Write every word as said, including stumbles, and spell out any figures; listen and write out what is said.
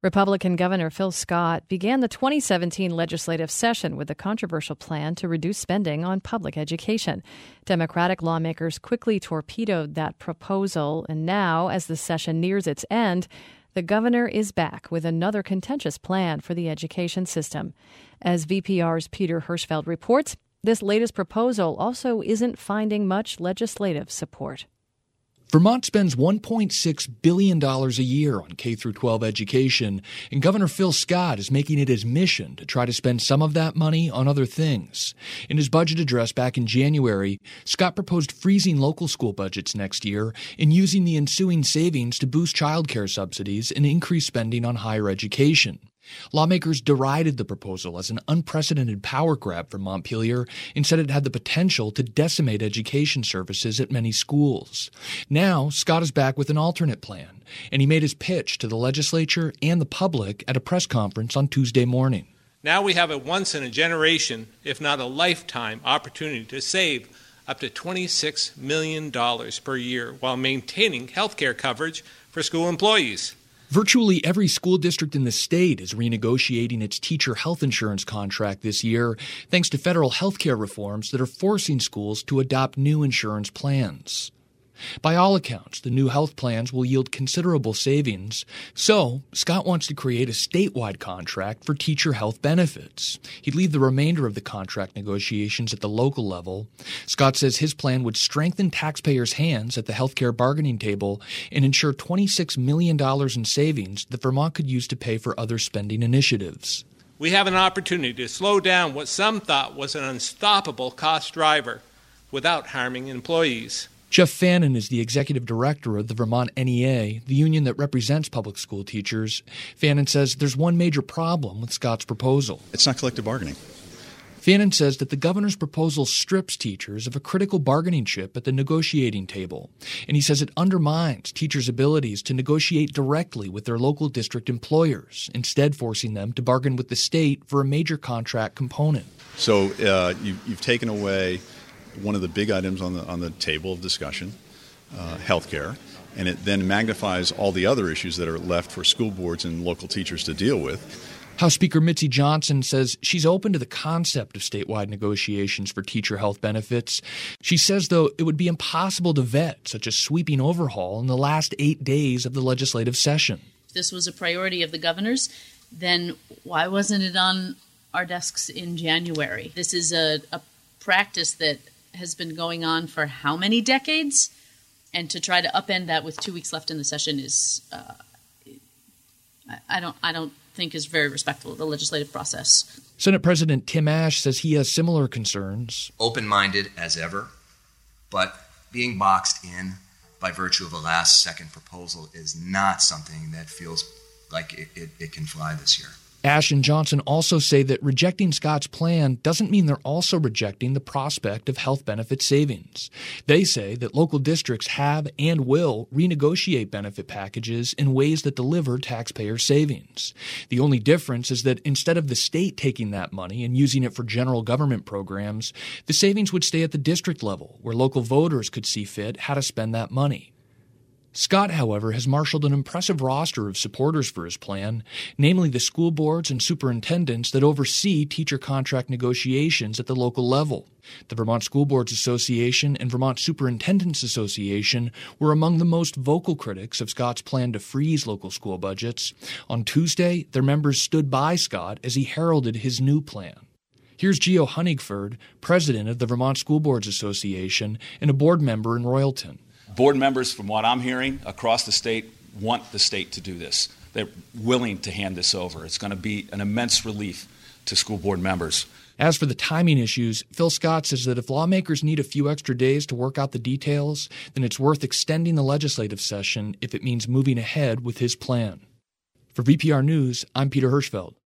Republican Governor Phil Scott began the twenty seventeen legislative session with a controversial plan to reduce spending on public education. Democratic lawmakers quickly torpedoed that proposal, and now, as the session nears its end, the governor is back with another contentious plan for the education system. As V P R's Peter Hirschfeld reports, this latest proposal also isn't finding much legislative support. Vermont spends one point six billion dollars a year on K through twelve education, and Governor Phil Scott is making it his mission to try to spend some of that money on other things. In his budget address back in January, Scott proposed freezing local school budgets next year and using the ensuing savings to boost child care subsidies and increase spending on higher education. Lawmakers derided the proposal as an unprecedented power grab for Montpelier and said it had the potential to decimate education services at many schools. Now, Scott is back with an alternate plan, and he made his pitch to the legislature and the public at a press conference on Tuesday morning. Now we have a once-in-a-generation, if not a lifetime, opportunity to save up to twenty-six million dollars per year while maintaining health care coverage for school employees. Virtually every school district in the state is renegotiating its teacher health insurance contract this year, thanks to federal health care reforms that are forcing schools to adopt new insurance plans. By all accounts, the new health plans will yield considerable savings. So, Scott wants to create a statewide contract for teacher health benefits. He'd leave the remainder of the contract negotiations at the local level. Scott says his plan would strengthen taxpayers' hands at the healthcare bargaining table and ensure twenty-six million dollars in savings that Vermont could use to pay for other spending initiatives. We have an opportunity to slow down what some thought was an unstoppable cost driver without harming employees. Jeff Fannin is the executive director of the Vermont N E A, the union that represents public school teachers. Fannin says there's one major problem with Scott's proposal. It's not collective bargaining. Fannin says that the governor's proposal strips teachers of a critical bargaining chip at the negotiating table, and he says it undermines teachers' abilities to negotiate directly with their local district employers, instead forcing them to bargain with the state for a major contract component. So uh, you, you've taken away one of the big items on the on the table of discussion, uh, healthcare, and it then magnifies all the other issues that are left for school boards and local teachers to deal with. House Speaker Mitzi Johnson says she's open to the concept of statewide negotiations for teacher health benefits. She says, though, it would be impossible to vet such a sweeping overhaul in the last eight days of the legislative session. If this was a priority of the governor's, then why wasn't it on our desks in January? This is a, a practice that has been going on for how many decades? And to try to upend that with two weeks left in the session is, uh, I, I don't, I don't think is very respectful of the legislative process. Senate President Tim Ashe says he has similar concerns. Open-minded as ever, but being boxed in by virtue of a last-second proposal is not something that feels like it, it, it can fly this year. Ashe and Johnson also say that rejecting Scott's plan doesn't mean they're also rejecting the prospect of health benefit savings. They say that local districts have and will renegotiate benefit packages in ways that deliver taxpayer savings. The only difference is that instead of the state taking that money and using it for general government programs, the savings would stay at the district level, where local voters could see fit how to spend that money. Scott, however, has marshaled an impressive roster of supporters for his plan, namely the school boards and superintendents that oversee teacher contract negotiations at the local level. The Vermont School Boards Association and Vermont Superintendents Association were among the most vocal critics of Scott's plan to freeze local school budgets. On Tuesday, their members stood by Scott as he heralded his new plan. Here's Geo Honigford, president of the Vermont School Boards Association and a board member in Royalton. Board members, from what I'm hearing across the state, want the state to do this. They're willing to hand this over. It's going to be an immense relief to school board members. As for the timing issues, Phil Scott says that if lawmakers need a few extra days to work out the details, then it's worth extending the legislative session if it means moving ahead with his plan. For V P R News, I'm Peter Hirschfeld.